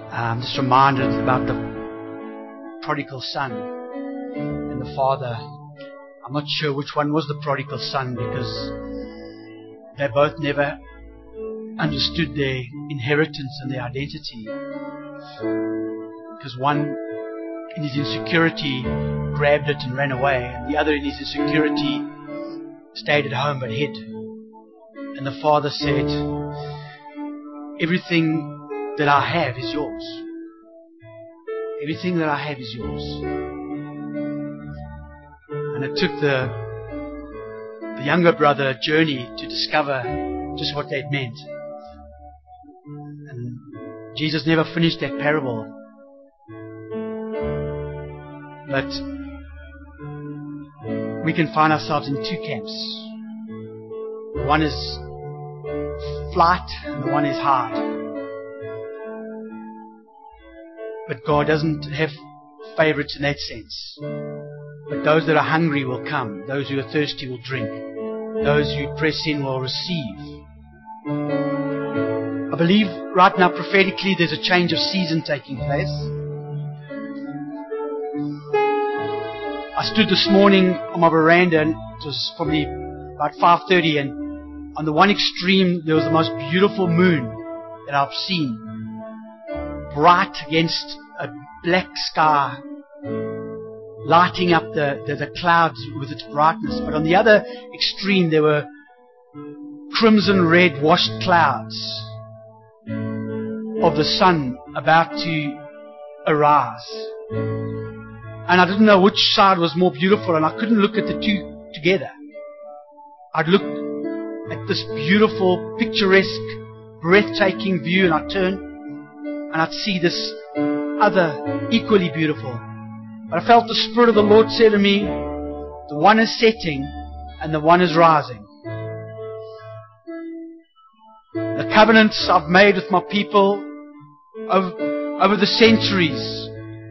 I'm just reminded about the prodigal son and the father. I'm not sure which one was the prodigal son, because they both never understood their inheritance and their identity. Because one, in his insecurity, grabbed it and ran away, and the other, in his insecurity, stayed at home but hid. And the father said, everything that I have is yours. Everything that I have is yours. And it took the younger brother a journey to discover just what that meant. And Jesus never finished that parable. But we can find ourselves in two camps. One is flight and the one is hide. But God doesn't have favorites in that sense. But those that are hungry will come. Those who are thirsty will drink. Those who press in will receive. I believe right now prophetically there's a change of season taking place. I stood this morning on my veranda, and it was probably about 5:30, and on the one extreme there was the most beautiful moon that I've seen, bright against a black sky, lighting up the clouds with its brightness. But on the other extreme there were crimson red washed clouds of the sun about to arise. And I didn't know which side was more beautiful, and I couldn't look at the two together. I'd look at this beautiful, picturesque, breathtaking view, and I'd turn and I'd see this other, equally beautiful. But I felt the Spirit of the Lord say to me, the one is setting and the one is rising. The covenants I've made with my people over the centuries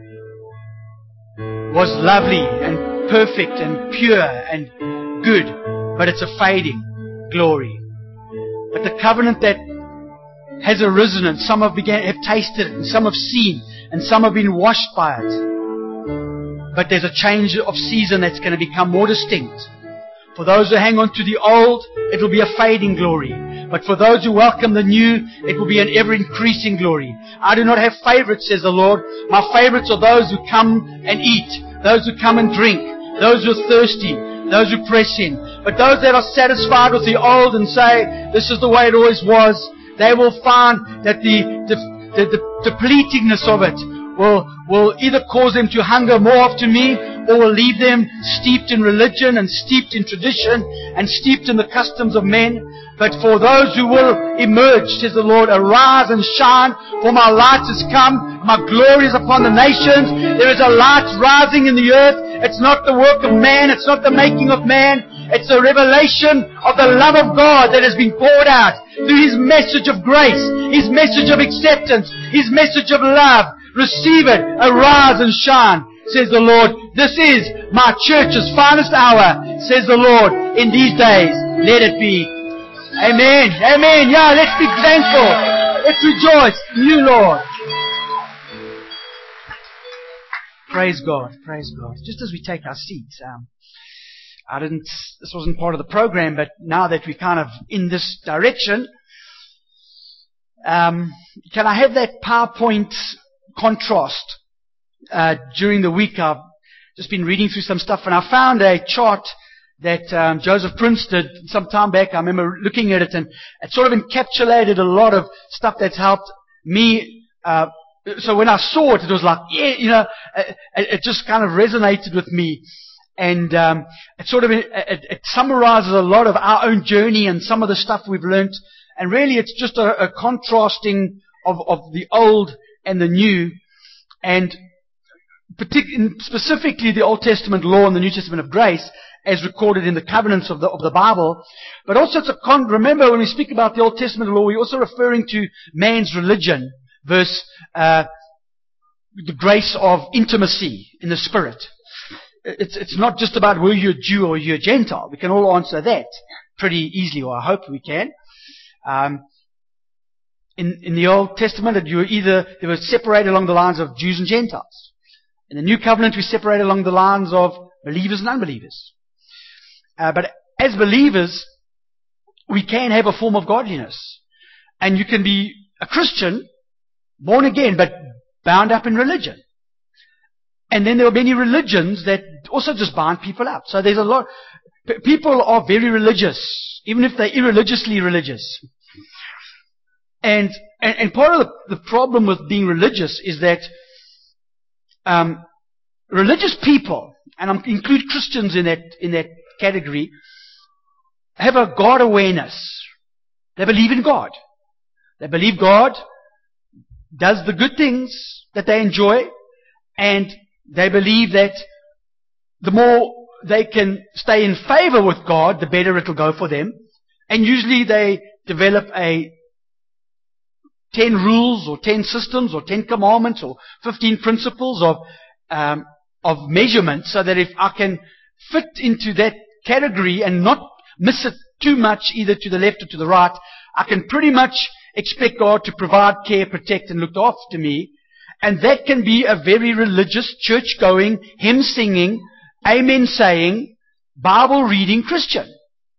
was lovely and perfect and pure and good, but it's a fading glory. But the covenant that has arisen, and some have tasted it, and some have seen, and some have been washed by it. But there's a change of season that's going to become more distinct. For those who hang on to the old, it will be a fading glory. But for those who welcome the new, it will be an ever-increasing glory. I do not have favorites, says the Lord. My favorites are those who come and eat, those who come and drink, those who are thirsty, those who press in. But those that are satisfied with the old and say, this is the way it always was, they will find that the depletingness of it will either cause them to hunger more after me, or will leave them steeped in religion and steeped in tradition and steeped in the customs of men. But for those who will emerge, says the Lord, arise and shine, for my light has come, my glory is upon the nations. There is a light rising in the earth. It's not the work of man, it's not the making of man. It's a revelation of the love of God that has been poured out through His message of grace, His message of acceptance, His message of love. Receive it, arise and shine, says the Lord. This is my church's finest hour, says the Lord, in these days. Let it be. Amen. Amen. Yeah, let's be thankful. Let's rejoice in you, Lord. Praise God. Praise God. Just as we take our seats, this wasn't part of the program, but now that we're kind of in this direction, can I have that PowerPoint contrast? During the week, I've just been reading through some stuff, and I found a chart that Joseph Prince did some time back. I remember looking at it, and it sort of encapsulated a lot of stuff that's helped me. So when I saw it, it was like, yeah, it just kind of resonated with me. And it summarizes a lot of our own journey and some of the stuff we've learnt. And really, it's just a contrasting of the old and the new, and specifically the Old Testament law and the New Testament of grace, as recorded in the covenants of the Bible. But also, remember, when we speak about the Old Testament law, we're also referring to man's religion versus the grace of intimacy in the Spirit. It's not just about were you a Jew or you're a Gentile. We can all answer that pretty easily, or I hope we can. in the Old Testament, that they were separated along the lines of Jews and Gentiles. In the New Covenant, we separate along the lines of believers and unbelievers. But as believers, we can have a form of godliness. And you can be a Christian, born again, but bound up in religion. And then there are many religions that also just bind people up. So there's a lot. People are very religious, even if they're irreligiously religious. And part of the problem with being religious is that religious people, and I include Christians in that category, have a God awareness. They believe in God. They believe God does the good things that they enjoy, and they believe that the more they can stay in favor with God, the better it'll go for them. And usually they develop 10 rules or 10 systems or 10 commandments or 15 principles of measurement, so that if I can fit into that category and not miss it too much either to the left or to the right, I can pretty much expect God to provide, care, protect, and look after me. And that can be a very religious, church-going, hymn-singing, amen-saying, Bible-reading Christian.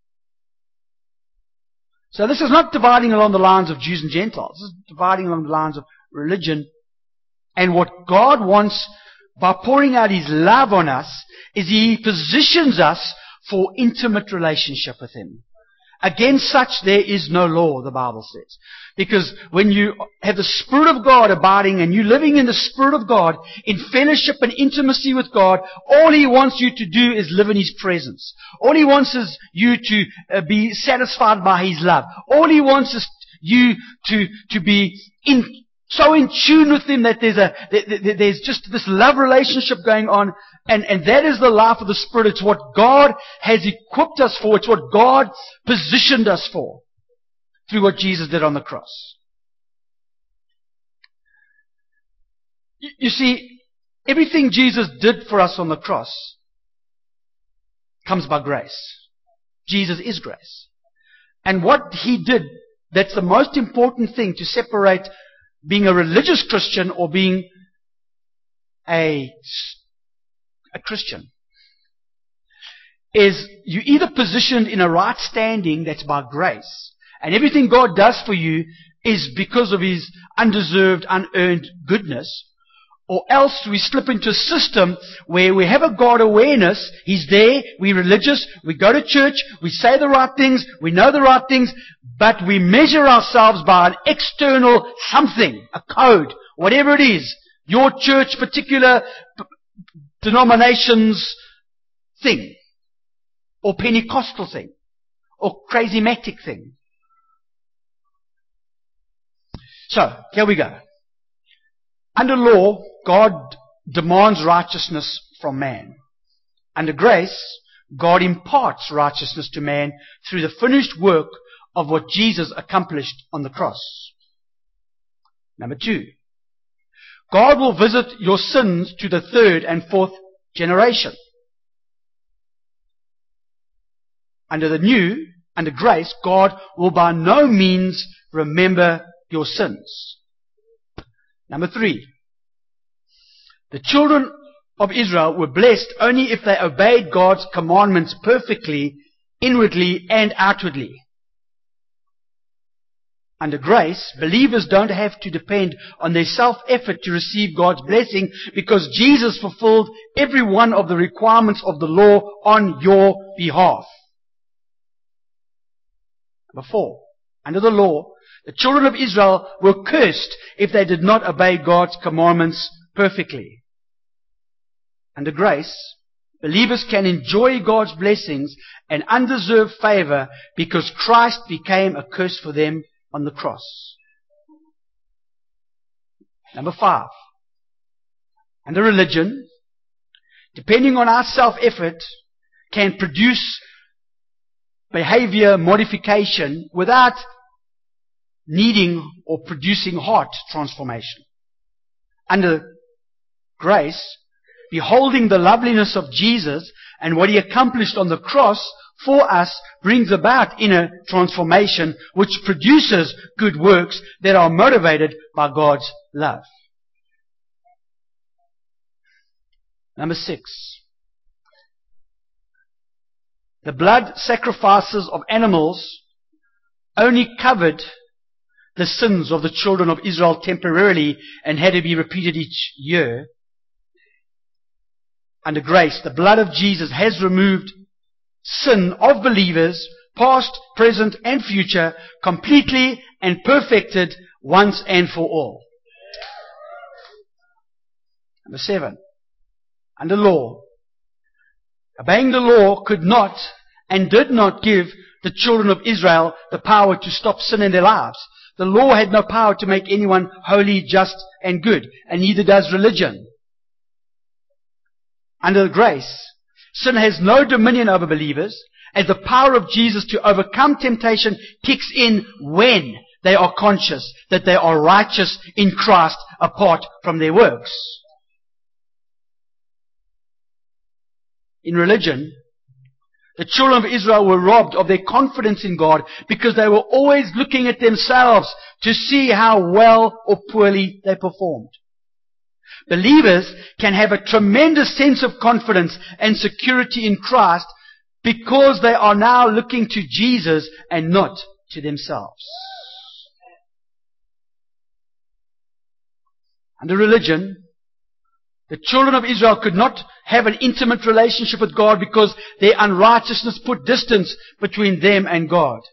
So this is not dividing along the lines of Jews and Gentiles. This is dividing along the lines of religion. And what God wants by pouring out His love on us is He positions us for intimate relationship with Him. Against such there is no law, the Bible says. Because when you have the Spirit of God abiding and you living in the Spirit of God, in fellowship and intimacy with God, all He wants you to do is live in His presence. All He wants is you to be satisfied by His love. All He wants is you to be so in tune with Him that there's just this love relationship going on. And that is the life of the Spirit. It's what God has equipped us for. It's what God positioned us for through what Jesus did on the cross. You see, everything Jesus did for us on the cross comes by grace. Jesus is grace. And what He did, that's the most important thing to separate being a religious Christian or being a Christian, is you either positioned in a right standing that's by grace, and everything God does for you is because of His undeserved, unearned goodness, or else we slip into a system where we have a God awareness. He's there, we're religious, we go to church, we say the right things, we know the right things, but we measure ourselves by an external something, a code, whatever it is, your church, particular denomination's thing, or Pentecostal thing, or charismatic thing. So, here we go. Under law, God demands righteousness from man. Under grace, God imparts righteousness to man through the finished work of what Jesus accomplished on the cross. Number 2. God will visit your sins to the 3rd and 4th generation. Under grace, God will by no means remember your sins. Number 3. The children of Israel were blessed only if they obeyed God's commandments perfectly, inwardly and outwardly. Under grace, believers don't have to depend on their self-effort to receive God's blessing, because Jesus fulfilled every one of the requirements of the law on your behalf. Number 4. Under the law, the children of Israel were cursed if they did not obey God's commandments perfectly. Under grace, believers can enjoy God's blessings and undeserved favor because Christ became a curse for them on the cross. Number 5. Under religion, depending on our self-effort, can produce behavior modification without needing or producing heart transformation. Under grace, beholding the loveliness of Jesus and what He accomplished on the cross for us brings about inner transformation, which produces good works that are motivated by God's love. Number 6. The blood sacrifices of animals only covered the sins of the children of Israel temporarily and had to be repeated each year. Under grace, the blood of Jesus has removed sin of believers, past, present, and future, completely and perfected once and for all. Number 7. Under law, obeying the law could not and did not give the children of Israel the power to stop sin in their lives. The law had no power to make anyone holy, just, and good, and neither does religion. Under grace, sin has no dominion over believers, as the power of Jesus to overcome temptation kicks in when they are conscious that they are righteous in Christ apart from their works. In religion, the children of Israel were robbed of their confidence in God because they were always looking at themselves to see how well or poorly they performed. Believers can have a tremendous sense of confidence and security in Christ because they are now looking to Jesus and not to themselves. Under religion, the children of Israel could not have an intimate relationship with God because their unrighteousness put distance between them and God.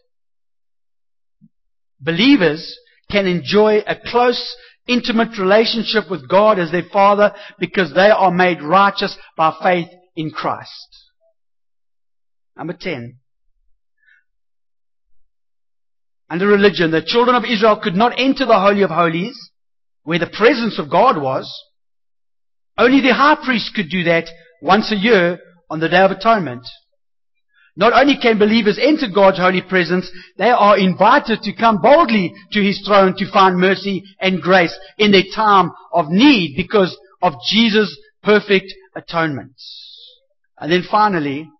Believers can enjoy a close, intimate relationship with God as their Father because they are made righteous by faith in Christ. Number 10. Under religion, the children of Israel could not enter the Holy of Holies, where the presence of God was. Only the high priest could do that once a year on the Day of Atonement. Not only can believers enter God's holy presence, they are invited to come boldly to His throne to find mercy and grace in their time of need because of Jesus' perfect atonement. And then finally,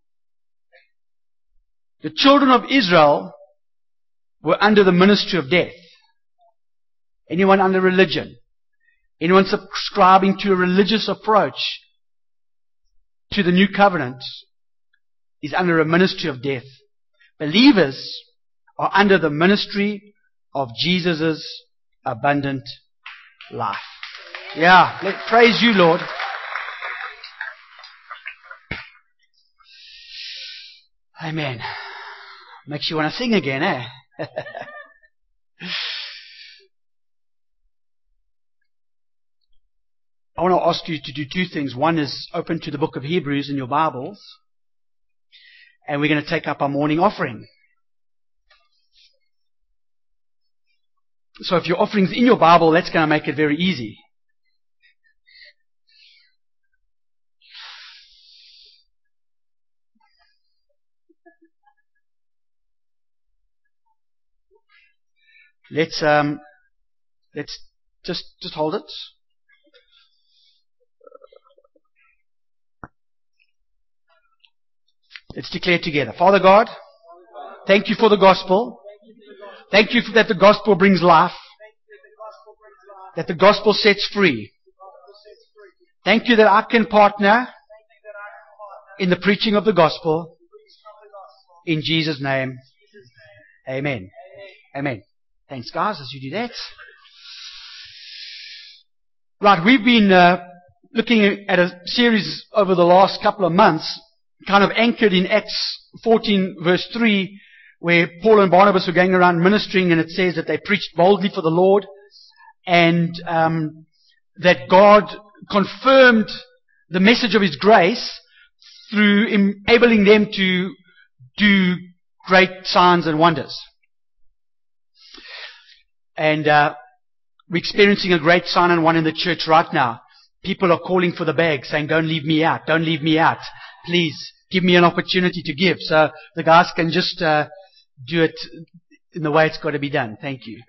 the children of Israel were under the ministry of death. Anyone under religion, anyone subscribing to a religious approach to the new covenant is under a ministry of death. Believers are under the ministry of Jesus' abundant life. Yeah, praise you, Lord. Amen. Makes you want to sing again, eh? I want to ask you to do two things. One is open to the book of Hebrews in your Bibles. And we're going to take up our morning offering. So if your offering's in your Bible, that's going to make it very easy. Let's just hold it. Let's declare together. Father God, thank you for the gospel. Thank you that the gospel brings life. That the gospel sets free. Thank you that I can partner in the preaching of the gospel. In Jesus' name. Amen. Amen. Thanks, guys, as you do that. Right, we've been looking at a series over the last couple of months, kind of anchored in Acts 14 verse 3, where Paul and Barnabas were going around ministering, and it says that they preached boldly for the Lord, and that God confirmed the message of His grace through enabling them to do great signs and wonders. And we're experiencing a great sign and wonder in the church right now. People are calling for the bag, saying, don't leave me out, don't leave me out. Please, give me an opportunity to give. So the guys can just do it in the way it's got to be done. Thank you.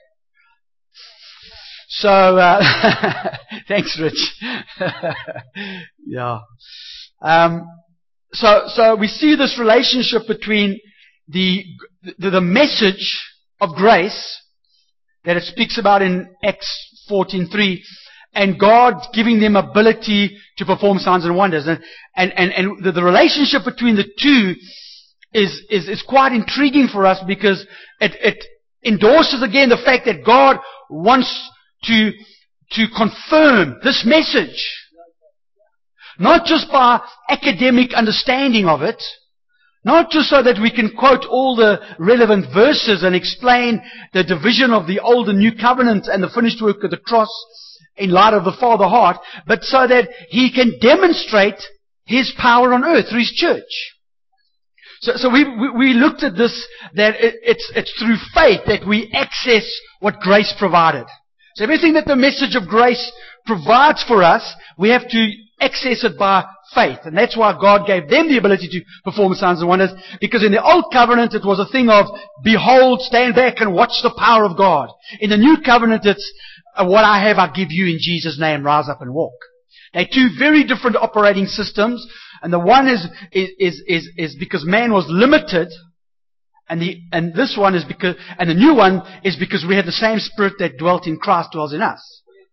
So, thanks, Rich. Yeah. So we see this relationship between the message of grace that it speaks about in Acts 14:3, and God giving them ability to perform signs and wonders. And the relationship between the two is quite intriguing for us, because it endorses again the fact that God wants to confirm this message. Not just by academic understanding of it, not just so that we can quote all the relevant verses and explain the division of the old and new covenant and the finished work of the cross in light of the Father heart, but so that He can demonstrate His power on earth through His church. So we looked at this, that it's through faith that we access what grace provided. So everything that the message of grace provides for us, we have to access it by faith. And that's why God gave them the ability to perform signs and wonders, because in the old covenant it was a thing of, behold, stand back and watch the power of God. In the new covenant it's, what I have I give you in Jesus' name, rise up and walk. They're two very different operating systems, and the one is because man was limited, and this one is because, and the new one is because we have the same Spirit that dwelt in Christ dwells in us.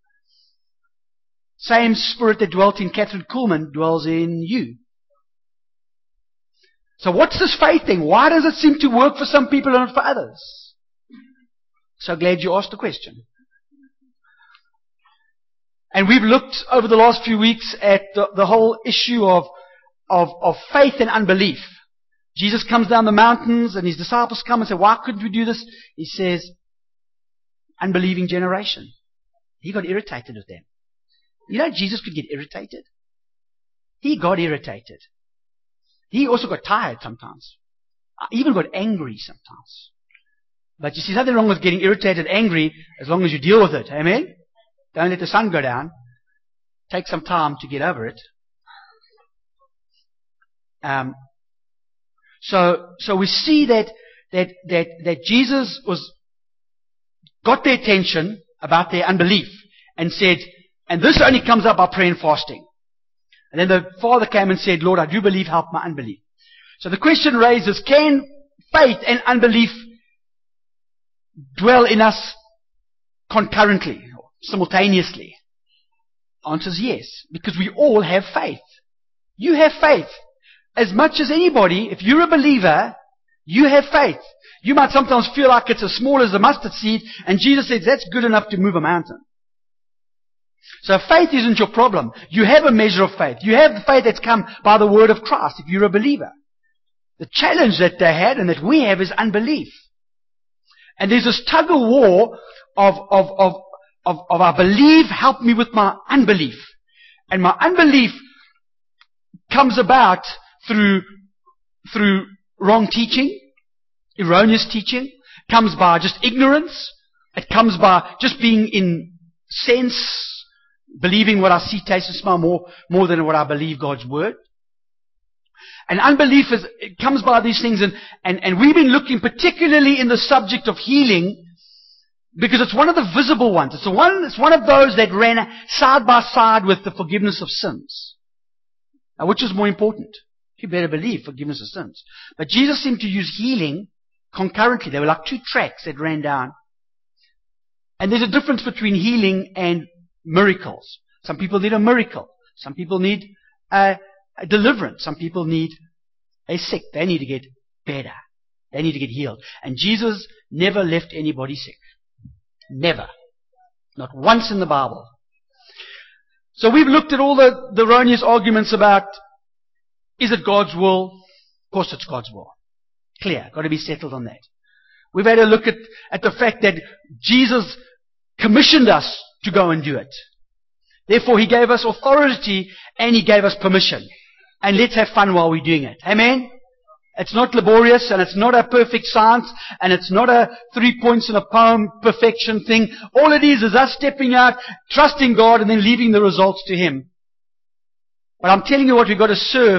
Same Spirit that dwelt in Catherine Kuhlman dwells in you. So what's this faith thing? Why does it seem to work for some people and not for others? So glad you asked the question. And we've looked over the last few weeks at the whole issue of faith and unbelief. Jesus comes down the mountains and His disciples come and say, why couldn't we do this? He says, unbelieving generation. He got irritated with them. You know, Jesus could get irritated. He got irritated. He also got tired sometimes. Even got angry sometimes. But you see, nothing wrong with getting irritated, angry, as long as you deal with it. Amen? Don't let the sun go down. Take some time to get over it. So we see that Jesus got their attention about their unbelief and said, and this only comes up by prayer and fasting. And then the Father came and said, Lord, I do believe, help my unbelief. So the question raises, can faith and unbelief dwell in us concurrently, simultaneously? Answer is yes, because we all have faith. You have faith. As much as anybody, if you're a believer, you have faith. You might sometimes feel like it's as small as a mustard seed, and Jesus says that's good enough to move a mountain. So faith isn't your problem. You have a measure of faith. You have the faith that's come by the word of Christ, if you're a believer. The challenge that they had and that we have is unbelief. And there's this tug of war of I believe, help me with my unbelief. And my unbelief comes about through wrong teaching, erroneous teaching. It comes by just ignorance. It comes by just being in sense, believing what I see, taste, and smell more than what I believe God's word. And unbelief it comes by these things, and we've been looking particularly in the subject of healing, because it's one of the visible ones. It's one of those that ran side by side with the forgiveness of sins. Now, which is more important? You better believe forgiveness of sins. But Jesus seemed to use healing concurrently. They were like two tracks that ran down. And there's a difference between healing and miracles. Some people need a miracle. Some people need a deliverance. Some people need a sick. They need to get better. They need to get healed. And Jesus never left anybody sick. Never. Not once in the Bible. So we've looked at all the erroneous arguments about, is it God's will? Of course it's God's will. Clear. Got to be settled on that. We've had a look at the fact that Jesus commissioned us to go and do it. Therefore, He gave us authority and He gave us permission. And let's have fun while we're doing it. Amen? It's not laborious, and it's not a perfect science, and it's not a 3 points in a poem perfection thing. All it is us stepping out, trusting God, and then leaving the results to Him. But I'm telling you what, we've got to serve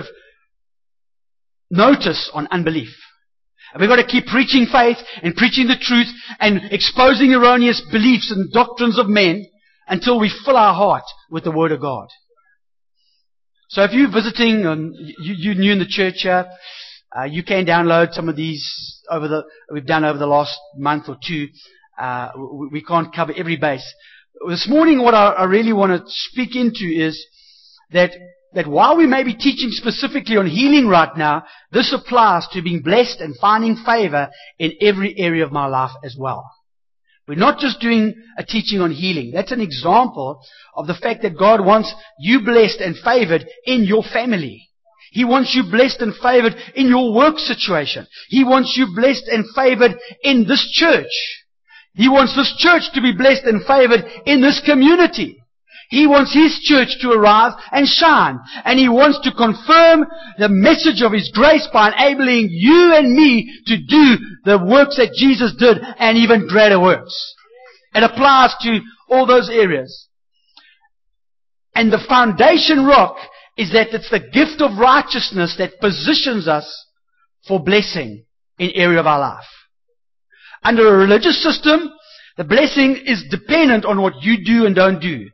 notice on unbelief. And we've got to keep preaching faith and preaching the truth and exposing erroneous beliefs and doctrines of men until we fill our heart with the Word of God. So if you're visiting and you're new in the church here, you can download some of these we've done over the last month or two. We can't cover every base. This morning what I really want to speak into is that while we may be teaching specifically on healing right now, this applies to being blessed and finding favor in every area of my life as well. We're not just doing a teaching on healing. That's an example of the fact that God wants you blessed and favored in your family. He wants you blessed and favored in your work situation. He wants you blessed and favored in this church. He wants this church to be blessed and favored in this community. He wants His church to arise and shine. And He wants to confirm the message of His grace by enabling you and me to do the works that Jesus did and even greater works. It applies to all those areas. And the foundation rock is that it's the gift of righteousness that positions us for blessing in area of our life. Under a religious system, the blessing is dependent on what you do and don't do.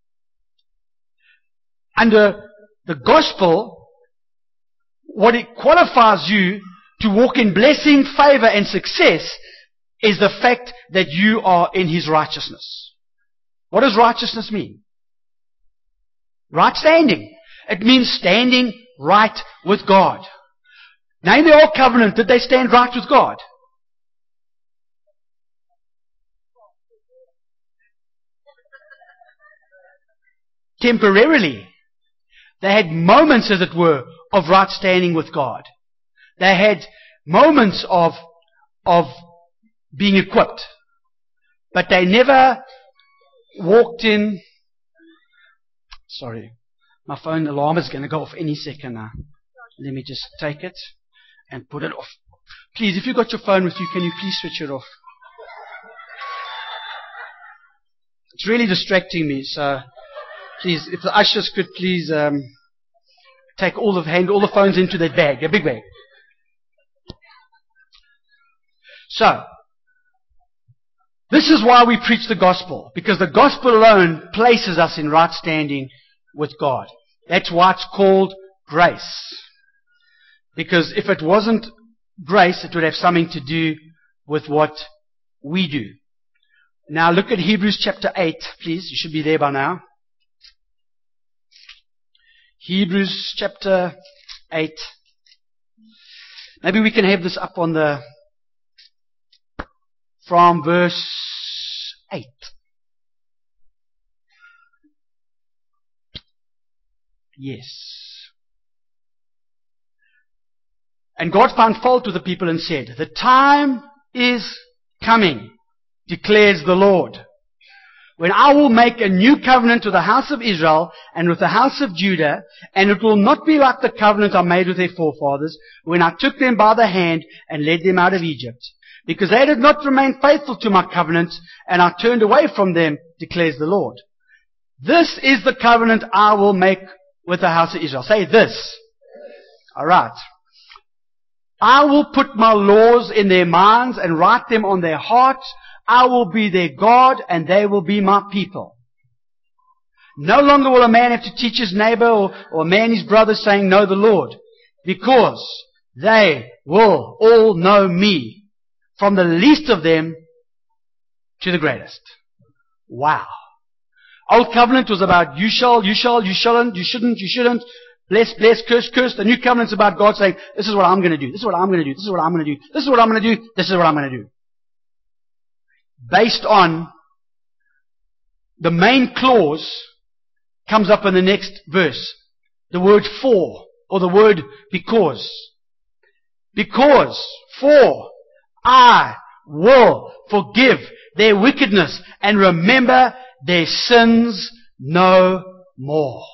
Under the gospel, what it qualifies you to walk in blessing, favor, and success is the fact that you are in His righteousness. What does righteousness mean? Right standing. It means standing right with God. Now in the Old Covenant, did they stand right with God? Temporarily. They had moments, as it were, of right standing with God. They had moments of being equipped. But they never walked in. Sorry, my phone alarm is going to go off any second now. Let me just take it and put it off. Please, if you've got your phone with you, can you please switch it off? It's really distracting me, so please, if the ushers could please take all the phones into that bag, a big bag. So, this is why we preach the gospel, because the gospel alone places us in right standing with God. That's why it's called grace. Because if it wasn't grace, it would have something to do with what we do. Now look at Hebrews chapter 8, please. You should be there by now. Hebrews chapter 8. Maybe we can have this up on from verse 8. Yes. And God found fault with the people and said, "The time is coming, declares the Lord, when I will make a new covenant with the house of Israel and with the house of Judah, and it will not be like the covenant I made with their forefathers, when I took them by the hand and led them out of Egypt. Because they did not remain faithful to my covenant, and I turned away from them, declares the Lord. This is the covenant I will make with the house of Israel." Say this. Alright. "I will put my laws in their minds and write them on their hearts. I will be their God, and they will be my people. No longer will a man have to teach his neighbor or a man his brother, saying, 'Know the Lord,' because they will all know me, from the least of them to the greatest." Wow. Old covenant was about you shall, you shouldn't, you shouldn't, bless, curse, curse. The new covenant's about God saying, "This is what I'm going to do, this is what I'm going to do, this is what I'm going to do, this is what I'm going to do, this is what I'm going to do." Based on the main clause comes up in the next verse. The word "for," or the word "because." Because, for, I will forgive their wickedness and remember their sins no more.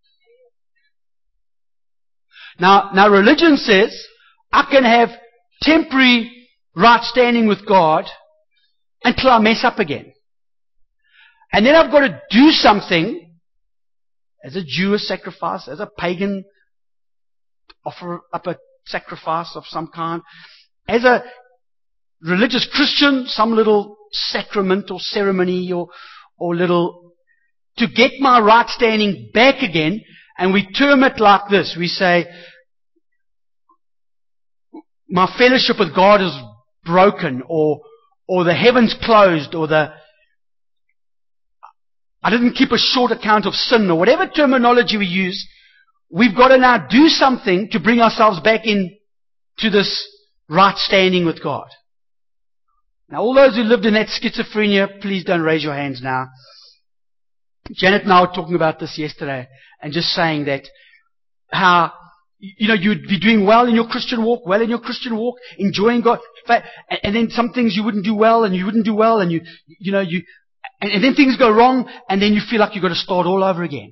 Now religion says, I can have temporary right standing with God until I mess up again. And then I've got to do something, as a Jew, a sacrifice, as a pagan, offer up a sacrifice of some kind, as a religious Christian, some little sacrament or ceremony or little, to get my right standing back again. And we term it like this. We say, my fellowship with God is broken, or the heavens closed, or I didn't keep a short account of sin, or whatever terminology we use. We've got to now do something to bring ourselves back in to this right standing with God. Now, all those who lived in that schizophrenia, please don't raise your hands now. Janet and I were talking about this yesterday, and just saying that how, you'd be doing well in your Christian walk, enjoying God, and then some things you wouldn't do well, and and then things go wrong, and then you feel like you've got to start all over again.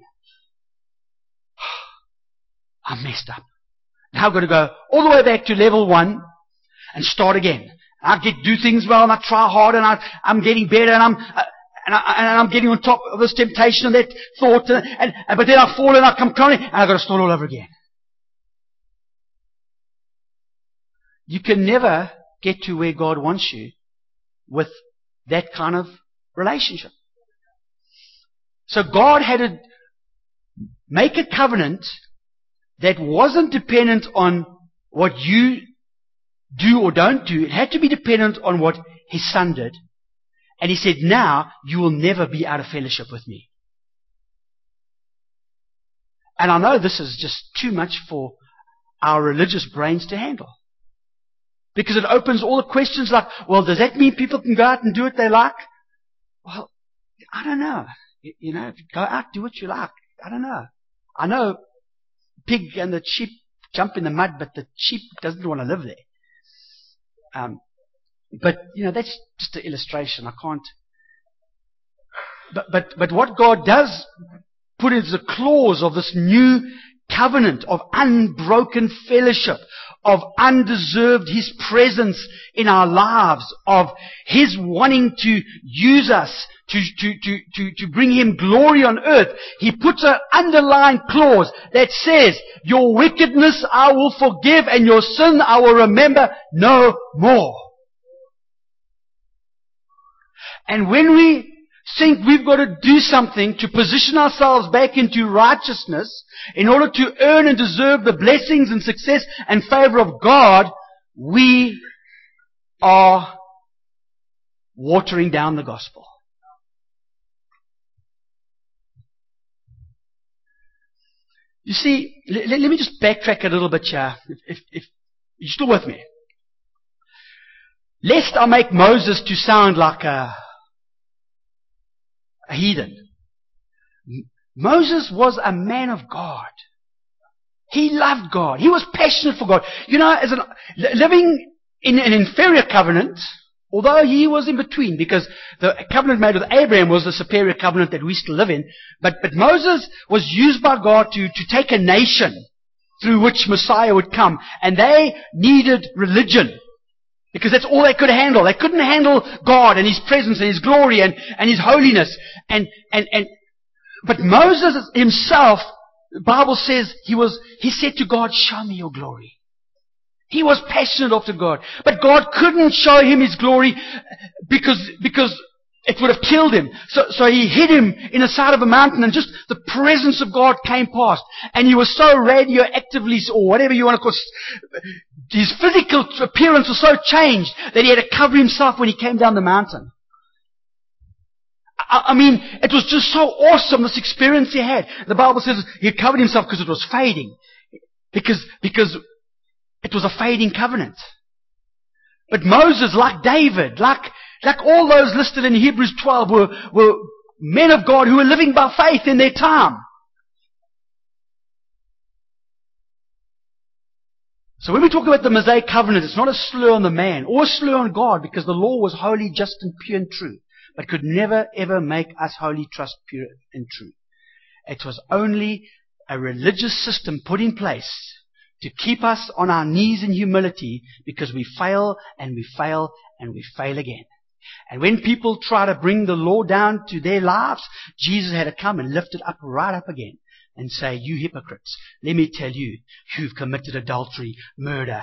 I messed up. Now I've got to go all the way back to level 1 and start again. I do things well, and I try hard, and I'm getting better, and I'm getting on top of this temptation and that thought, but then I fall and I come crawling, and I've got to start all over again. You can never get to where God wants you with that kind of relationship. So God had to make a covenant that wasn't dependent on what you do or don't do. It had to be dependent on what His Son did. And He said, now you will never be out of fellowship with me. And I know this is just too much for our religious brains to handle. Because it opens all the questions like, well, does that mean people can go out and do what they like? Well, I don't know. Go out, do what you like. I don't know. I know pig and the sheep jump in the mud, but the sheep doesn't want to live there. But that's just an illustration. I can't. But what God does put is a clause of this new covenant of unbroken fellowship, of undeserved His presence in our lives, of His wanting to use us to bring Him glory on earth. He puts an underlying clause that says, your wickedness I will forgive, and your sin I will remember no more. And when we think we've got to do something to position ourselves back into righteousness in order to earn and deserve the blessings and success and favor of God, we are watering down the gospel. You see, let me just backtrack a little bit here, if you're still with me. Lest I make Moses to sound like a heathen. Moses was a man of God. He loved God. He was passionate for God. Living in an inferior covenant, although he was in between, because the covenant made with Abraham was the superior covenant that we still live in. But Moses was used by God to take a nation through which Messiah would come. And they needed religion, because that's all they could handle. They couldn't handle God and His presence and His glory and His holiness. But Moses himself, the Bible says, he said to God, show me your glory. He was passionate after God. But God couldn't show him His glory because it would have killed him. So He hid him in the side of a mountain, and just the presence of God came past. And he was so radioactively, or whatever you want to call it, his physical appearance was so changed that he had to cover himself when he came down the mountain. I mean, it was just so awesome, this experience he had. The Bible says he covered himself because it was fading. Because it was a fading covenant. But Moses, like David, like all those listed in Hebrews 12, were men of God who were living by faith in their time. So when we talk about the Mosaic covenant, it's not a slur on the man or a slur on God, because the law was holy, just, and pure and true, but could never ever make us holy, just, pure and true. It was only a religious system put in place to keep us on our knees in humility, because we fail and we fail and we fail again. And when people try to bring the law down to their lives, Jesus had to come and lift it up right up again and say, you hypocrites, let me tell you, you've committed adultery, murder.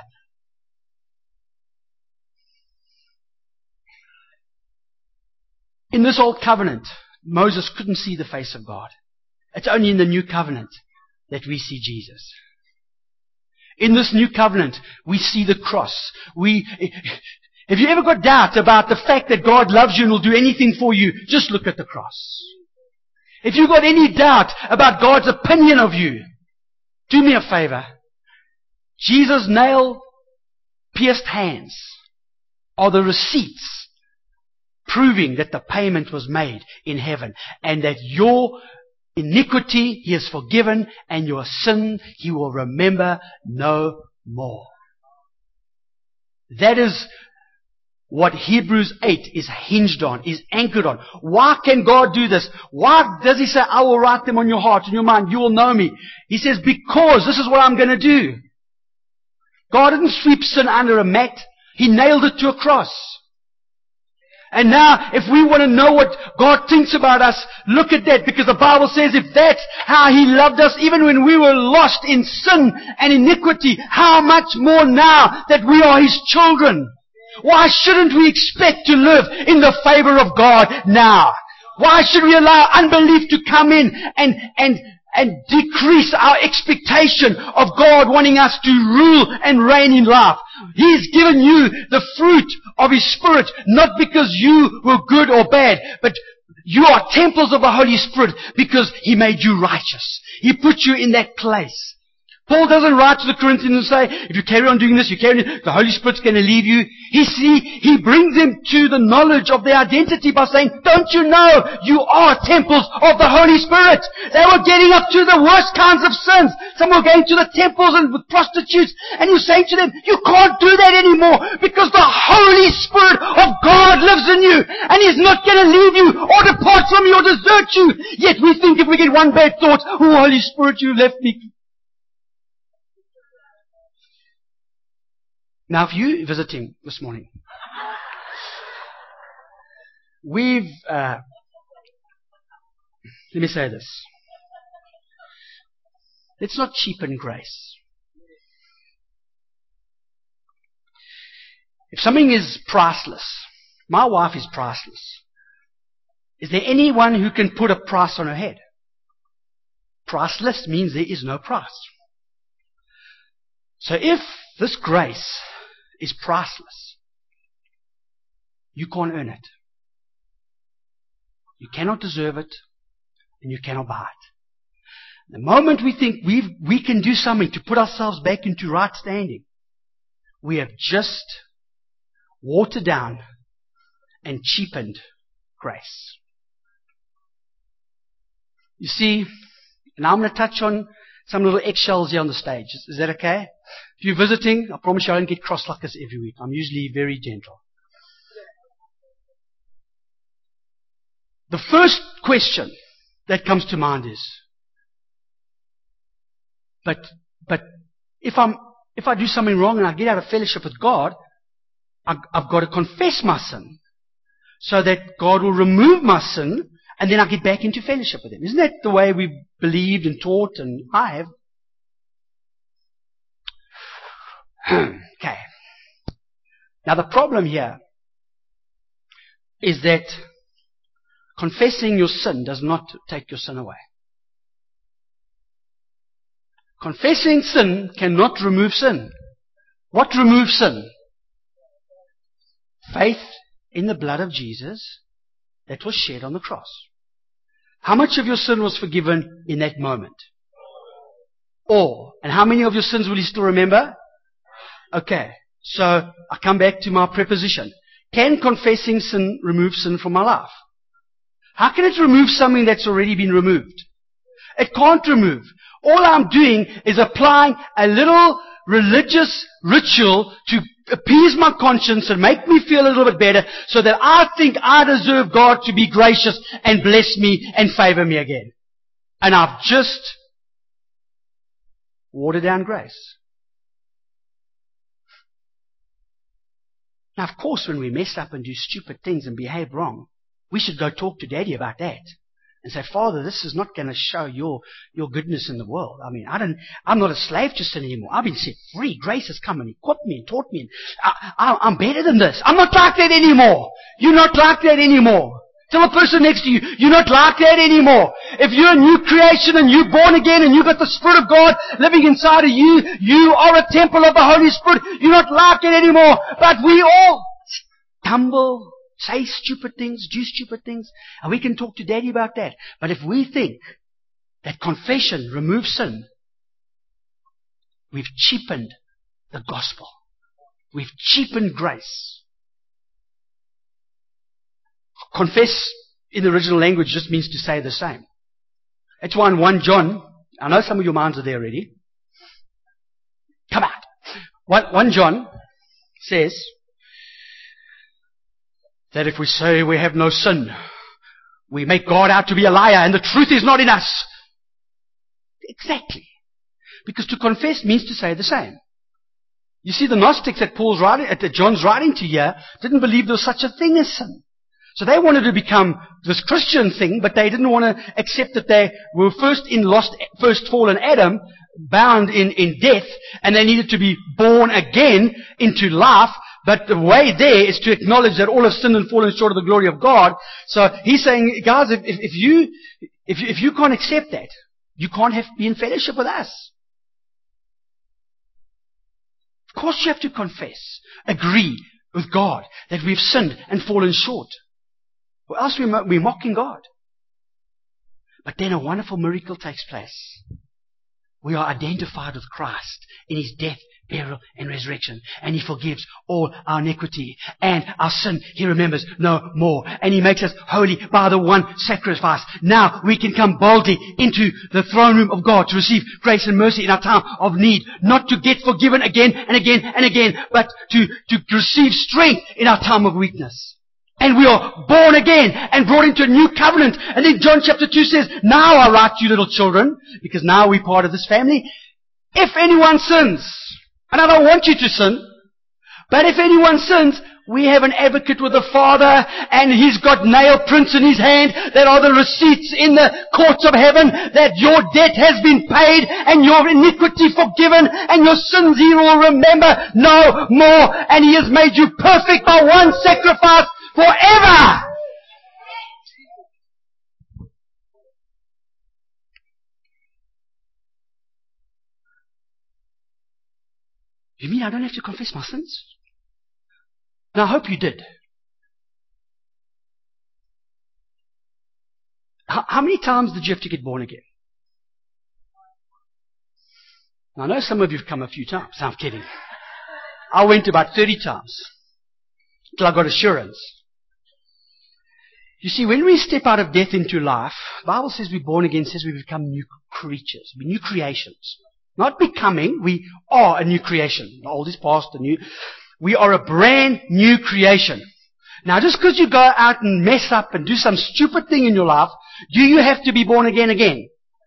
In this old covenant, Moses couldn't see the face of God. It's only in the new covenant that we see Jesus. In this new covenant, we see the cross. Have you ever got doubt about the fact that God loves you and will do anything for you? Just look at the cross. If you've got any doubt about God's opinion of you, do me a favor. Jesus' nail-pierced hands are the receipts proving that the payment was made in heaven and that your iniquity He has forgiven and your sin He will remember no more. That is what Hebrews 8 is hinged on, is anchored on. Why can God do this? Why does He say, I will write them on your heart and your mind, you will know me? He says, because this is what I'm going to do. God didn't sweep sin under a mat. He nailed it to a cross. And now, if we want to know what God thinks about us, look at that, because the Bible says if that's how He loved us, even when we were lost in sin and iniquity, how much more now that we are His children? Why shouldn't we expect to live in the favor of God now? Why should we allow unbelief to come in and decrease our expectation of God wanting us to rule and reign in life? He's given you the fruit of His Spirit, not because you were good or bad, but you are temples of the Holy Spirit because He made you righteous. He put you in that place. Paul doesn't write to the Corinthians and say, if you carry on doing this, the Holy Spirit's going to leave you. He brings them to the knowledge of their identity by saying, don't you know you are temples of the Holy Spirit? They were getting up to the worst kinds of sins. Some were going to the temples and with prostitutes. And you're saying to them, you can't do that anymore because the Holy Spirit of God lives in you. And He's not going to leave you or depart from you or desert you. Yet we think if we get one bad thought, oh Holy Spirit, you left me. Now, if you're visiting this morning, let me say this. Let's not cheapen grace. If something is priceless, my wife is priceless. Is there anyone who can put a price on her head? Priceless means there is no price. So if this grace is priceless, you can't earn it. You cannot deserve it, and you cannot buy it. The moment we think we can do something to put ourselves back into right standing, we have just watered down and cheapened grace. You see, now I'm going to touch on some little eggshells here on the stage. Is that okay? If you're visiting, I promise you I don't get cross like this every week. I'm usually very gentle. The first question that comes to mind is, but if I do something wrong and I get out of fellowship with God, I've got to confess my sin so that God will remove my sin and then I get back into fellowship with Him. Isn't that the way we've believed and taught, and I have? Okay. Now the problem here is that confessing your sin does not take your sin away. Confessing sin cannot remove sin. What removes sin? Faith in the blood of Jesus that was shed on the cross. How much of your sin was forgiven in that moment? All. And how many of your sins will He still remember? Okay. So I come back to my preposition. Can confessing sin remove sin from my life? How can it remove something that's already been removed? It can't remove. All I'm doing is applying a little religious ritual to appease my conscience and make me feel a little bit better so that I think I deserve God to be gracious and bless me and favor me again. And I've just watered down grace. Now, of course, when we mess up and do stupid things and behave wrong, we should go talk to Daddy about that. And say, Father, this is not going to show your goodness in the world. I mean, I'm not a slave to sin anymore. I've been set free. Grace has come and equipped me and taught me. I'm better than this. I'm not like that anymore. You're not like that anymore. Tell the person next to you, you're not like that anymore. If you're a new creation and you're born again and you've got the Spirit of God living inside of you, you are a temple of the Holy Spirit. You're not like it anymore. But we all stumble, say stupid things, do stupid things, and we can talk to Daddy about that. But if we think that confession removes sin, we've cheapened the gospel. We've cheapened grace. Confess in the original language just means to say the same. That's why in 1 John, I know some of your minds are there already. Come out. 1 John says that if we say we have no sin, we make God out to be a liar and the truth is not in us. Exactly. Because to confess means to say the same. You see, the Gnostics that John's writing to here didn't believe there was such a thing as sin. So they wanted to become this Christian thing, but they didn't want to accept that they were first fallen Adam, bound in death, and they needed to be born again into life. But the way there is to acknowledge that all have sinned and fallen short of the glory of God. So he's saying, guys, if you can't accept that, you can't be in fellowship with us. Of course you have to confess, agree with God that we've sinned and fallen short. Or else we're mocking God. But then a wonderful miracle takes place. We are identified with Christ in His death, burial, and resurrection. And He forgives all our iniquity. And our sin He remembers no more. And He makes us holy by the one sacrifice. Now we can come boldly into the throne room of God to receive grace and mercy in our time of need. Not to get forgiven again and again and again, but to receive strength in our time of weakness. And we are born again and brought into a new covenant. And then John chapter 2 says, now I write to you little children, because now we're part of this family. If anyone sins, and I don't want you to sin, but if anyone sins, we have an advocate with the Father, and He's got nail prints in His hand that are the receipts in the courts of heaven that your debt has been paid and your iniquity forgiven and your sins He will remember no more. And He has made you perfect by one sacrifice forever. You mean I don't have to confess my sins? Now I hope you did. How many times did you have to get born again? Now I know some of you have come a few times. I'm kidding. I went about 30 times till I got assurance. You see, when we step out of death into life, the Bible says we're born again, says we become new creatures, new creations. Not becoming, we are a new creation. The old is past, the new. We are a brand new creation. Now, just because you go out and mess up and do some stupid thing in your life, do you have to be born again?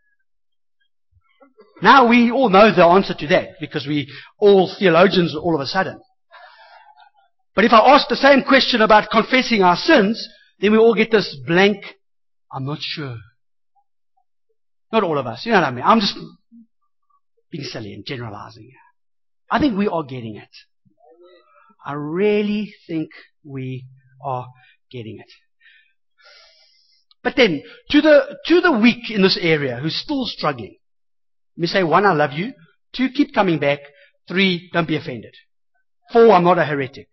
Now we all know the answer to that, because we all theologians all of a sudden. But if I ask the same question about confessing our sins, then we all get this blank, I'm not sure. Not all of us, you know what I mean? I'm just being silly and generalizing. I think we are getting it. I really think we are getting it. But then, to the weak in this area who's still struggling, let me say, 1, I love you. 2, keep coming back. 3, don't be offended. 4, I'm not a heretic.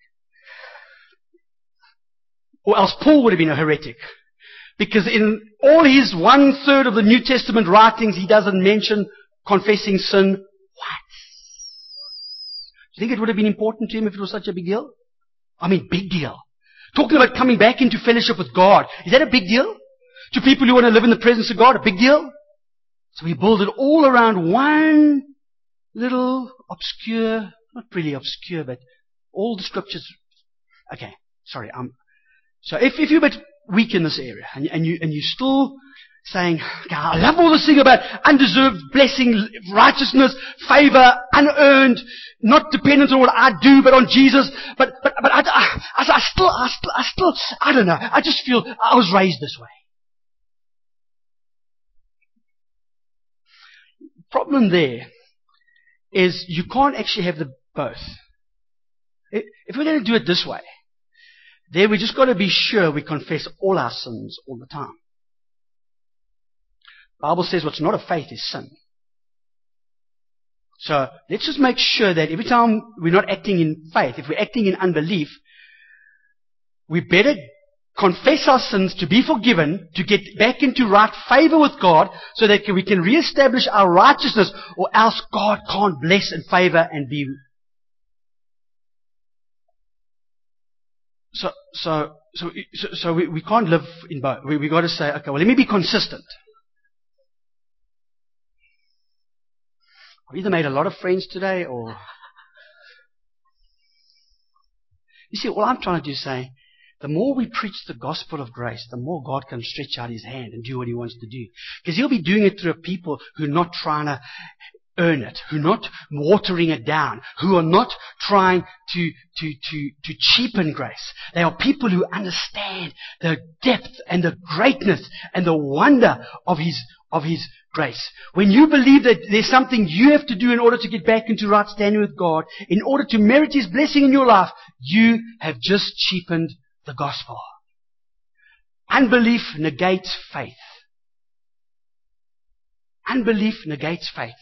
Or else Paul would have been a heretic. Because in all his 1/3 of the New Testament writings, he doesn't mention confessing sin. What? Do you think it would have been important to him if it was such a big deal? I mean, big deal. Talking about coming back into fellowship with God. Is that a big deal? To people who want to live in the presence of God, a big deal? So we build it all around one little obscure, not really obscure, but all the scriptures. Okay, sorry. So if you're a bit weak in this area, and you're still saying, God, I love all this thing about undeserved blessing, righteousness, favor, unearned, not dependent on what I do, but on Jesus. But I still, I don't know. I just feel I was raised this way. Problem there is you can't actually have the both. If we're going to do it this way, there we just got to be sure we confess all our sins all the time. The Bible says what's not of faith is sin. So let's just make sure that every time we're not acting in faith, if we're acting in unbelief, we better confess our sins to be forgiven, to get back into right favor with God, so that we can reestablish our righteousness, or else God can't bless and favor and be. So we can't live in both. We got to say, okay, well, let me be consistent. I've either made a lot of friends today, or you see, all I'm trying to do is say, the more we preach the gospel of grace, the more God can stretch out His hand and do what He wants to do. Because He'll be doing it through people who are not trying to earn it, who are not watering it down, who are not trying to cheapen grace. They are people who understand the depth and the greatness and the wonder of His grace. When you believe that there's something you have to do in order to get back into right standing with God, in order to merit His blessing in your life, you have just cheapened the gospel. Unbelief negates faith. Unbelief negates faith.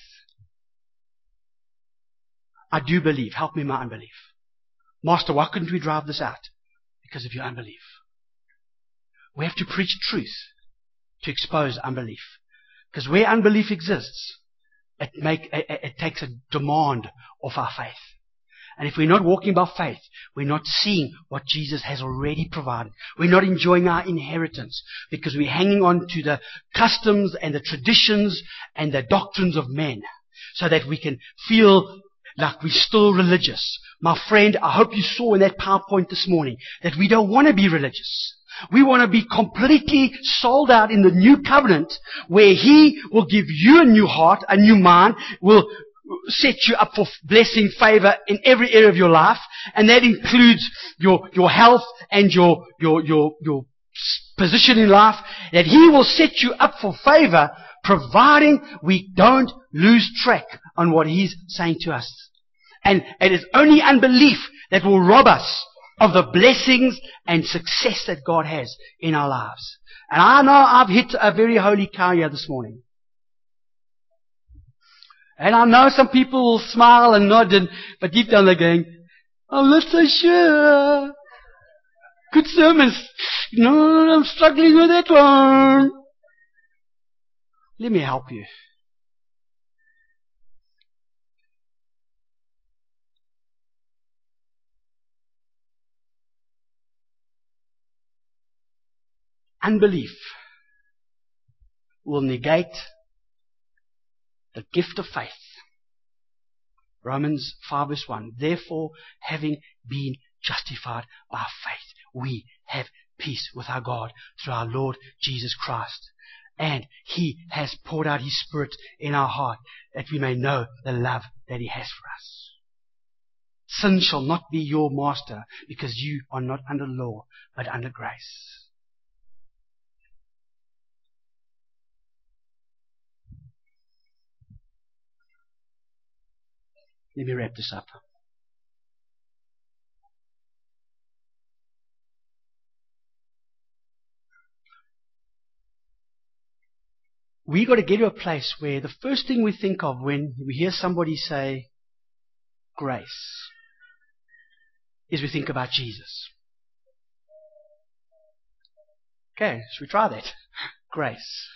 I do believe. Help me in my unbelief. Master, why couldn't we drive this out? Because of your unbelief. We have to preach truth to expose unbelief. Because where unbelief exists, it takes a demand of our faith. And if we're not walking by faith, we're not seeing what Jesus has already provided. We're not enjoying our inheritance because we're hanging on to the customs and the traditions and the doctrines of men so that we can feel like we're still religious. My friend, I hope you saw in that PowerPoint this morning that we don't want to be religious. We want to be completely sold out in the new covenant where He will give you a new heart, a new mind, will set you up for blessing, favor in every area of your life, and that includes your health and your position in life, that He will set you up for favor, providing we don't lose track on what He's saying to us. And it is only unbelief that will rob us of the blessings and success that God has in our lives. And I know I've hit a very holy cow here this morning. And I know some people will smile and nod, but deep down they're going, I'm not so sure. Good sermons. No, I'm struggling with that one. Let me help you. Unbelief will negate the gift of faith. Romans 5 verse 1. Therefore, having been justified by faith, we have peace with our God through our Lord Jesus Christ. And He has poured out His Spirit in our heart that we may know the love that He has for us. Sin shall not be your master because you are not under law but under grace. Let me wrap this up. We got to get to a place where the first thing we think of when we hear somebody say grace is we think about Jesus. Okay, should we try that? Grace.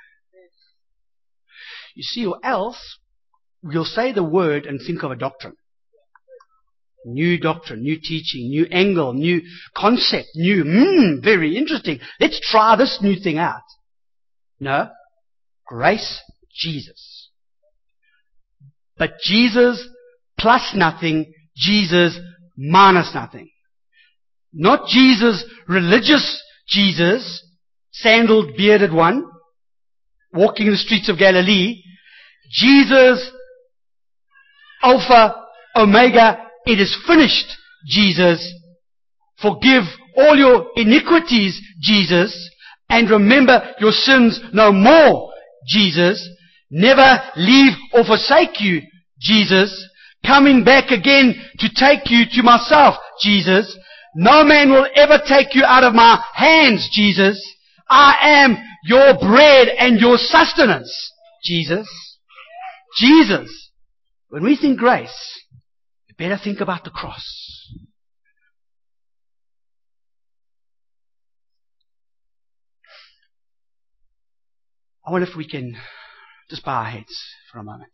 You see, or else we'll say the word and think of a doctrine. New doctrine, new teaching, new angle, new concept, very interesting. Let's try this new thing out. No. Grace, Jesus. But Jesus plus nothing, Jesus minus nothing. Not Jesus, religious Jesus, sandaled, bearded one, walking in the streets of Galilee. Jesus, Alpha, Omega, it is finished, Jesus. Forgive all your iniquities, Jesus, and remember your sins no more, Jesus. Never leave or forsake you, Jesus. Coming back again to take you to myself, Jesus. No man will ever take you out of my hands, Jesus. I am your bread and your sustenance, Jesus. Jesus. When we think grace, we better think about the cross. I wonder if we can just bow our heads for a moment.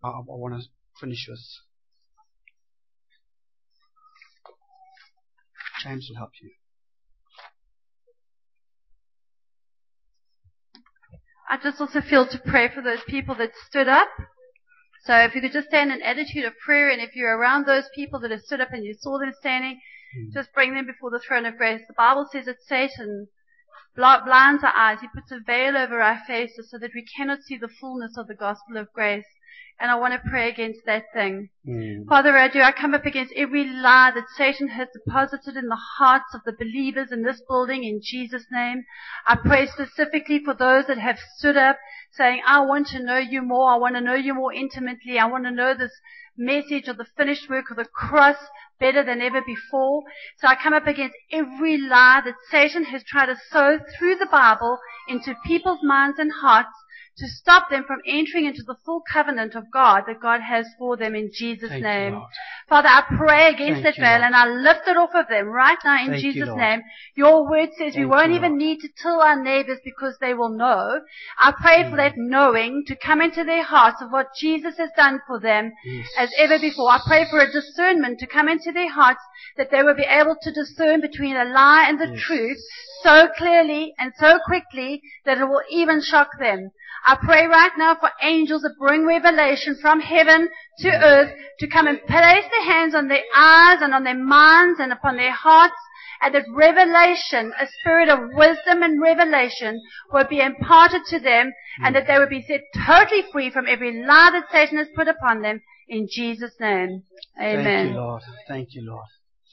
I want to finish with. James will help you. I just also feel to pray for those people that stood up. So if you could just stay in an attitude of prayer, and if you're around those people that have stood up and you saw them standing, just bring them before the throne of grace. The Bible says that Satan blinds our eyes. He puts a veil over our faces so that we cannot see the fullness of the gospel of grace. And I want to pray against that thing. Father, I come up against every lie that Satan has deposited in the hearts of the believers in this building in Jesus' name. I pray specifically for those that have stood up saying, I want to know you more. I want to know you more intimately. I want to know this message of the finished work of the cross better than ever before. So I come up against every lie that Satan has tried to sow through the Bible into people's minds and hearts to stop them from entering into the full covenant of God that God has for them in Jesus' name. You, Father, I pray against that veil and I lift it off of them right now in Jesus' name. Your word says we won't even need to tell our neighbors because they will know. I pray for that knowing to come into their hearts of what Jesus has done for them as ever before. I pray for a discernment to come into their hearts that they will be able to discern between a lie and the truth so clearly and so quickly that it will even shock them. I pray right now for angels that bring revelation from heaven to earth to come and place their hands on their eyes and on their minds and upon their hearts, and that revelation, a spirit of wisdom and revelation, will be imparted to them, and that they will be set totally free from every lie that Satan has put upon them. In Jesus' name. Amen. Thank you, Lord. Thank you, Lord.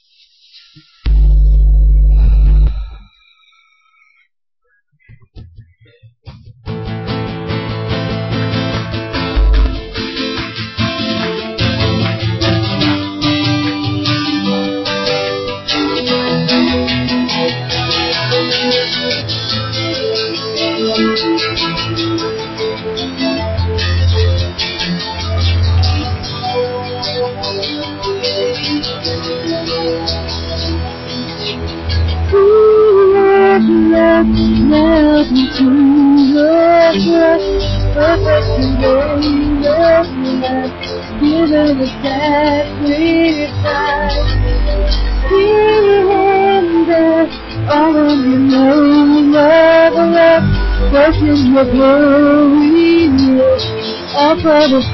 Melt into your breath, perfect and blameless love, given a sacrifice. In there, all of your love, worship your glory, offer the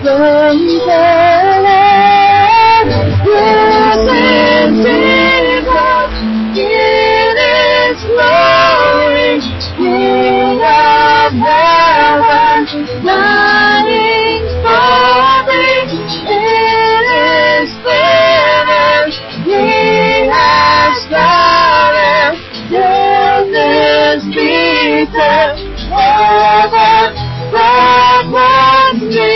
sunset. Yes, and Jesus, in His glory, King of heaven, dying for me, in His finish, He has done it. Death is beaten, heaven that was me.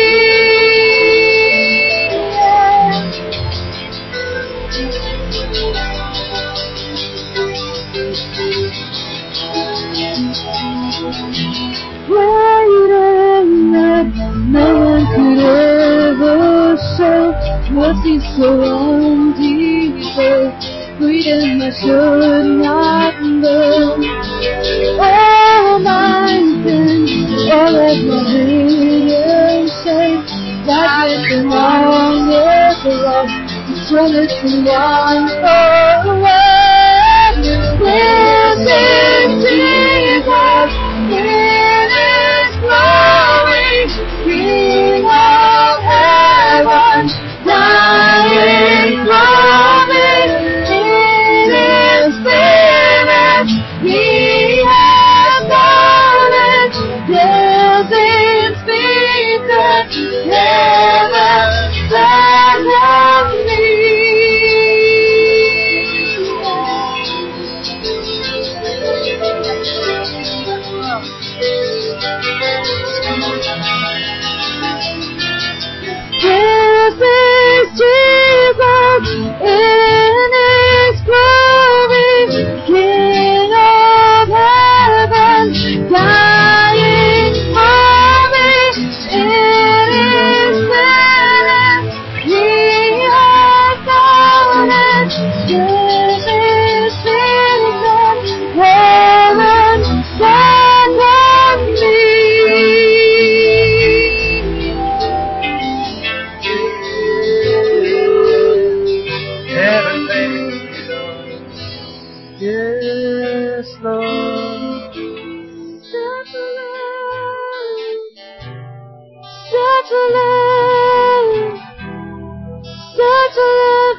Greater that no one could ever show, mercy so undeserved, freedom I should not know. All my sins, all of my hidden shame, that was the longest love, the fullest and one away. This is Jesus, in His glory, King of heaven, dying for me, in His finish, He has done it. Death is beaten, heaven that loves me.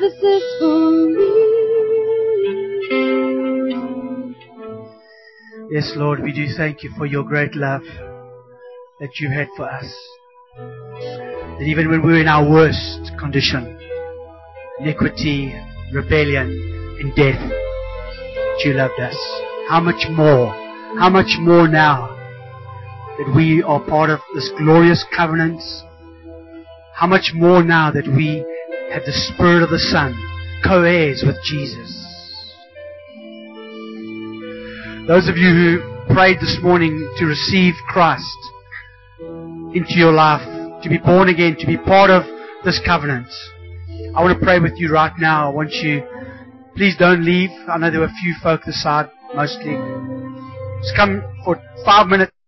Jesus is for me. Yes, Lord, we do thank you for your great love that you had for us. That even when we were in our worst condition, iniquity, rebellion, and death, that you loved us. How much more now that we are part of this glorious covenant? How much more now that we have the Spirit of the Son, co-heirs with Jesus? Those of you who prayed this morning to receive Christ into your life, to be born again, to be part of this covenant, I want to pray with you right now. I want you, please don't leave. I know there were a few folk this side, mostly. Just come for 5 minutes.